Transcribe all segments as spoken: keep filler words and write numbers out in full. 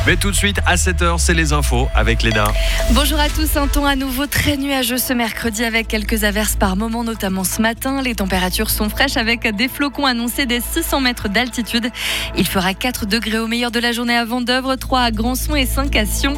Mais tout de suite, à sept heures, c'est les infos avec Léna. Bonjour à tous, un temps à nouveau très nuageux ce mercredi avec quelques averses par moment, notamment ce matin. Les températures sont fraîches avec des flocons annoncés des six cents mètres d'altitude. Il fera quatre degrés au meilleur de la journée à Vendeuvre, trois à Grandson et cinq à Sion.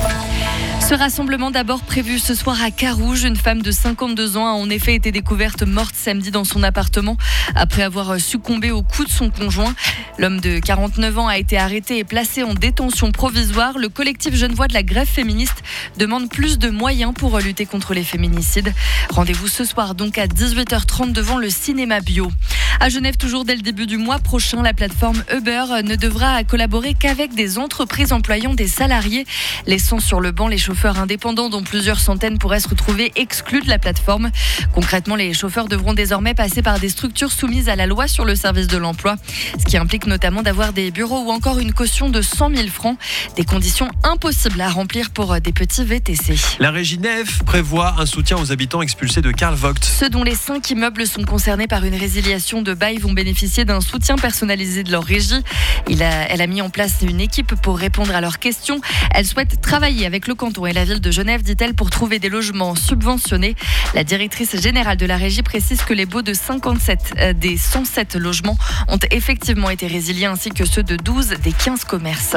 Ce rassemblement d'abord prévu ce soir à Carouge. Une femme de cinquante-deux ans a en effet été découverte morte samedi dans son appartement après avoir succombé aux coups de son conjoint. L'homme de quarante-neuf ans a été arrêté et placé en détention provisoire. Le collectif Genevois de la grève féministe demande plus de moyens pour lutter contre les féminicides. Rendez-vous ce soir donc à dix-huit heures trente devant le cinéma bio. À Genève, toujours dès le début du mois prochain, la plateforme Uber ne devra collaborer qu'avec des entreprises employant des salariés, laissant sur le banc les chauffeurs indépendants dont plusieurs centaines pourraient se retrouver exclus de la plateforme. Concrètement, les chauffeurs devront désormais passer par des structures soumises à la loi sur le service de l'emploi, ce qui implique notamment d'avoir des bureaux ou encore une caution de cent mille francs, des conditions impossibles à remplir pour des petits V T C. La régie Nef prévoit un soutien aux habitants expulsés de Karl Vogt. Ceux dont les cinq immeubles sont concernés par une résiliation de bail vont bénéficier d'un soutien personnalisé de leur régie. Il a, elle a mis en place une équipe pour répondre à leurs questions. Elle souhaite travailler avec le canton et la ville de Genève, dit-elle, pour trouver des logements subventionnés. La directrice générale de la régie précise que les baux de cinquante-sept euh, des cent sept logements ont effectivement été résiliés, ainsi que ceux de douze des quinze commerces.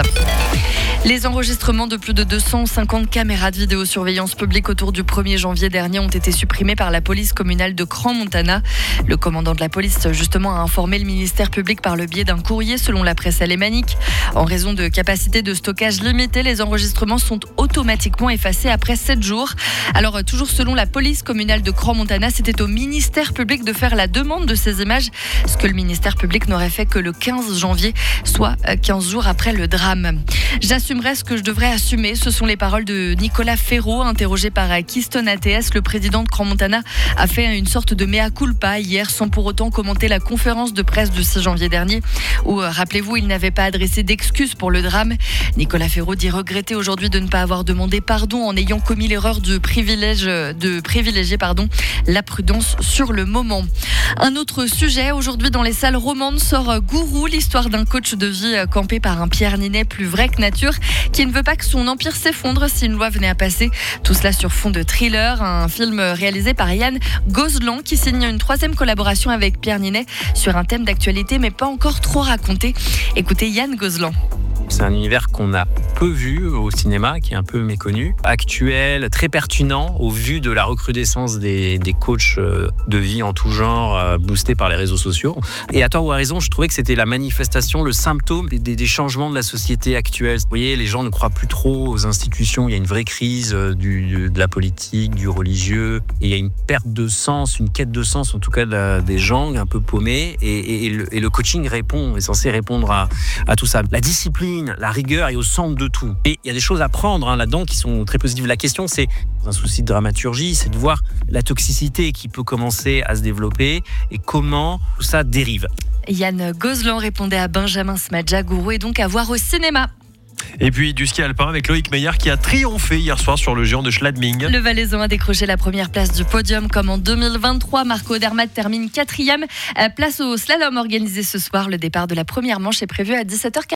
Les enregistrements de plus de deux cent cinquante caméras de vidéosurveillance publique autour du premier janvier dernier ont été supprimés par la police communale de Crans-Montana. Le commandant de la police, justement, a informé le ministère public par le biais d'un courrier, selon la presse alémanique. En raison de capacités de stockage limitées, les enregistrements sont automatiquement effacés après sept jours. Alors, toujours selon la police communale de Crans-Montana, c'était au ministère public de faire la demande de ces images, ce que le ministère public n'aurait fait que le quinze janvier, soit quinze jours après le drame. J'assumerai ce que je devrais assumer. Ce sont les paroles de Nicolas Ferraud, interrogé par Keystone A T S. Le président de Crans-Montana a fait une sorte de mea culpa hier, sans pour autant commenter la conférence de presse du six janvier dernier, où, rappelez-vous, il n'avait pas adressé d'excuses pour le drame. Nicolas Ferraud dit regretter aujourd'hui de ne pas avoir demandé pardon en ayant commis l'erreur de, privilège, de privilégier pardon, la prudence sur le moment. Un autre sujet, aujourd'hui dans les salles romandes sort Gourou, l'histoire d'un coach de vie campé par un Pierre Ninet plus vrai que nature, qui ne veut pas que son empire s'effondre si une loi venait à passer. Tout cela sur fond de thriller, un film réalisé par Yann Gozlan qui signe une troisième collaboration avec Pierre Ninet sur un thème d'actualité mais pas encore trop raconté. Écoutez Yann Gozlan. C'est un univers qu'on a peu vu au cinéma, qui est un peu méconnu, actuel, très pertinent au vu de la recrudescence des, des coachs de vie en tout genre, boostés par les réseaux sociaux. Et à tort ou à raison, je trouvais que c'était la manifestation, le symptôme des, des changements de la société actuelle. Vous voyez, les gens ne croient plus trop aux institutions, il y a une vraie crise du, de la politique, du religieux, et il y a une perte de sens, une quête de sens en tout cas de la, des gens un peu paumés, et, et, et, le, et le coaching répond, est censé répondre à, à tout ça. La discipline, la rigueur est au centre de tout. Et il y a des choses à prendre hein, là-dedans qui sont très positives. La question, c'est, dans un souci de dramaturgie, c'est de voir la toxicité qui peut commencer à se développer et comment ça dérive. Yann Gozlan répondait à Benjamin Smadja. Gourou est donc à voir au cinéma. Et puis du ski alpin avec Loïc Meillard qui a triomphé hier soir sur le géant de Schladming. Le Valaisan a décroché la première place du podium comme en deux mille vingt-trois. Marco Odermatt termine quatrième. Place au slalom organisé ce soir. Le départ de la première manche est prévu à dix-sept heures quarante.